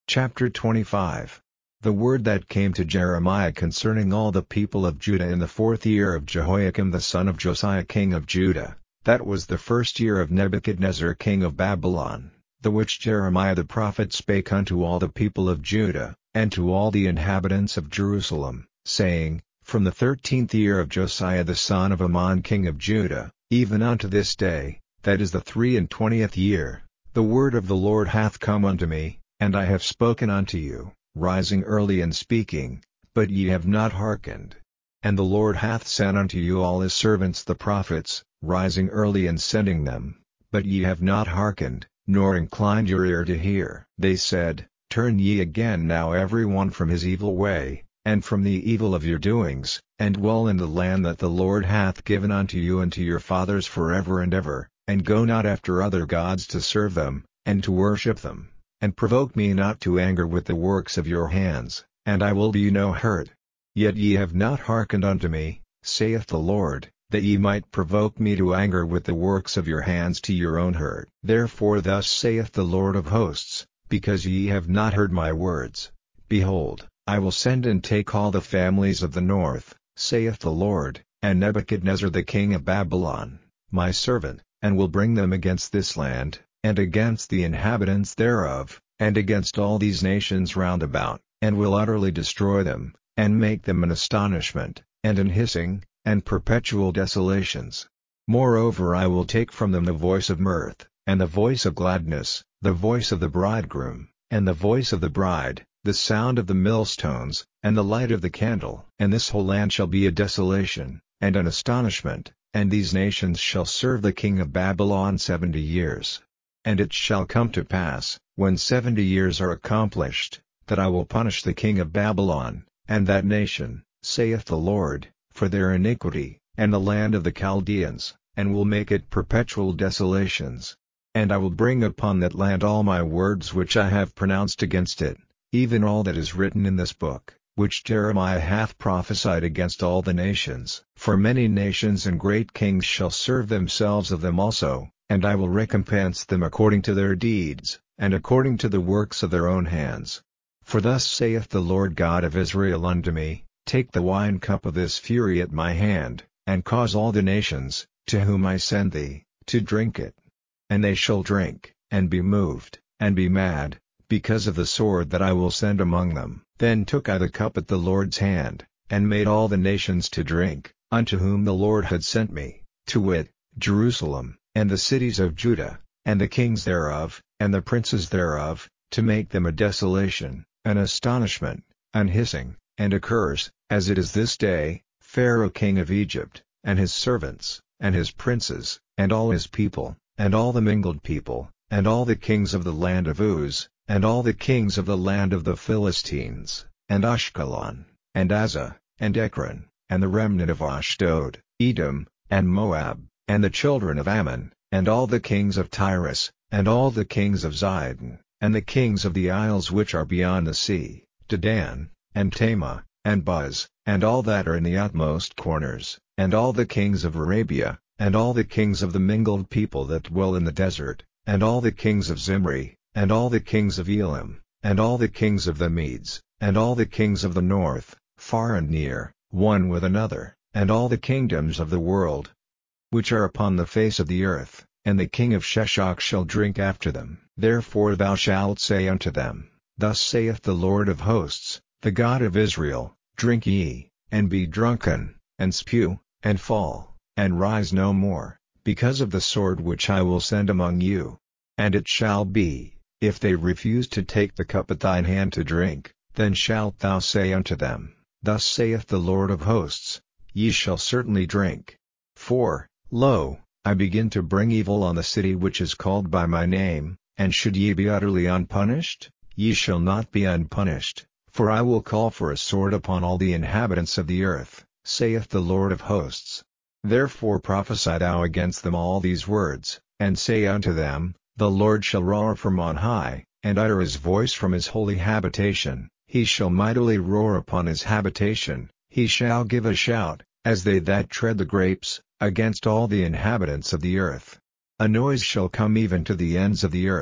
Chapter 25. The word that came to Jeremiah concerning all the people of Judah in the 4th year of Jehoiakim the son of Josiah king of Judah, that was the 1st year of Nebuchadnezzar king of Babylon, the which Jeremiah the prophet spake unto all the people of Judah, and to all the inhabitants of Jerusalem, saying, From the 13th year of Josiah the son of Ammon king of Judah, even unto this day, that is the 23rd year, the word of the Lord hath come unto me, and I have spoken unto you, rising early and speaking, but ye have not hearkened. And the Lord hath sent unto you all his servants the prophets, rising early and sending them, but ye have not hearkened, nor inclined your ear to hear. They said, Turn ye again now every one from his evil way, and from the evil of your doings, and dwell in the land that the Lord hath given unto you and to your fathers forever and ever, and go not after other gods to serve them, and to worship them. And provoke me not to anger with the works of your hands, and I will do you no hurt. Yet ye have not hearkened unto me, saith the Lord, that ye might provoke me to anger with the works of your hands to your own hurt. Therefore thus saith the Lord of hosts, because ye have not heard my words, behold, I will send and take all the families of the north, saith the Lord, and Nebuchadnezzar the king of Babylon, my servant, and will bring them against this land, and against the inhabitants thereof, and against all these nations round about, and will utterly destroy them, and make them an astonishment, and an hissing, and perpetual desolations. Moreover I will take from them the voice of mirth, and the voice of gladness, the voice of the bridegroom, and the voice of the bride, the sound of the millstones, and the light of the candle. And this whole land shall be a desolation, and an astonishment, and these nations shall serve the king of Babylon 70 years. And it shall come to pass, when 70 years are accomplished, that I will punish the king of Babylon, and that nation, saith the Lord, for their iniquity, and the land of the Chaldeans, and will make it perpetual desolations. And I will bring upon that land all my words which I have pronounced against it, even all that is written in this book, which Jeremiah hath prophesied against all the nations. For many nations and great kings shall serve themselves of them also, and I will recompense them according to their deeds, and according to the works of their own hands. For thus saith the Lord God of Israel unto me, Take the wine cup of this fury at my hand, and cause all the nations, to whom I send thee, to drink it. And they shall drink, and be moved, and be mad, because of the sword that I will send among them. Then took I the cup at the Lord's hand, and made all the nations to drink, unto whom the Lord had sent me, to wit, Jerusalem, and the cities of Judah, and the kings thereof, and the princes thereof, to make them a desolation, an astonishment, an hissing, and a curse, as it is this day, Pharaoh king of Egypt, and his servants, and his princes, and all his people, and all the mingled people, and all the kings of the land of Uz, and all the kings of the land of the Philistines, and Ashkelon, and Azza, and Ekron, and the remnant of Ashdod, Edom, and Moab, and the children of Ammon, and all the kings of Tyrus, and all the kings of Zidon, and the kings of the isles which are beyond the sea, Dedan, and Tema, and Buz, and all that are in the utmost corners, and all the kings of Arabia, and all the kings of the mingled people that dwell in the desert, and all the kings of Zimri, and all the kings of Elam, and all the kings of the Medes, and all the kings of the north, far and near, one with another, and all the kingdoms of the world, which are upon the face of the earth, and the king of Sheshach shall drink after them. Therefore thou shalt say unto them, Thus saith the Lord of hosts, the God of Israel, Drink ye, and be drunken, and spew, and fall, and rise no more, because of the sword which I will send among you. And it shall be, if they refuse to take the cup at thine hand to drink, then shalt thou say unto them, Thus saith the Lord of hosts, Ye shall certainly drink. For, lo, I begin to bring evil on the city which is called by my name, and should ye be utterly unpunished? Ye shall not be unpunished, for I will call for a sword upon all the inhabitants of the earth, saith the Lord of hosts. Therefore prophesy thou against them all these words, and say unto them, The Lord shall roar from on high, and utter his voice from his holy habitation, he shall mightily roar upon his habitation, he shall give a shout, as they that tread the grapes, against all the inhabitants of the earth. A noise shall come even to the ends of the earth,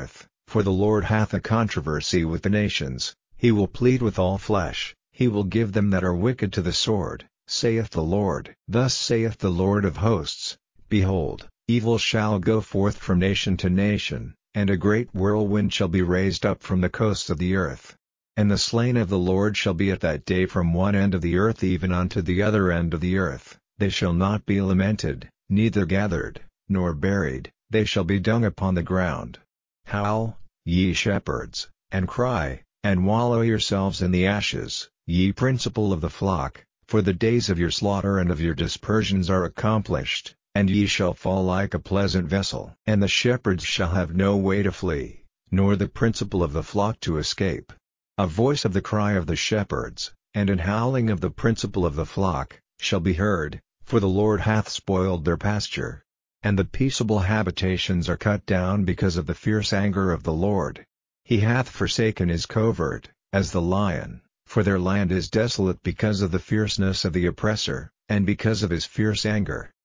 For the Lord hath a controversy with the nations, he will plead with all flesh, he will give them that are wicked to the sword, saith the Lord. Thus saith the Lord of hosts, Behold, evil shall go forth from nation to nation, and a great whirlwind shall be raised up from the coasts of the earth. And the slain of the Lord shall be at that day from one end of the earth even unto the other end of the earth, they shall not be lamented, neither gathered, nor buried, they shall be dung upon the ground. Howl, ye shepherds, and cry, and wallow yourselves in the ashes, ye principal of the flock, for the days of your slaughter and of your dispersions are accomplished, and ye shall fall like a pleasant vessel. And the shepherds shall have no way to flee, nor the principal of the flock to escape. A voice of the cry of the shepherds, and an howling of the principal of the flock, shall be heard, for the Lord hath spoiled their pasture. And the peaceable habitations are cut down because of the fierce anger of the Lord. He hath forsaken his covert, as the lion, for their land is desolate because of the fierceness of the oppressor, and because of his fierce anger.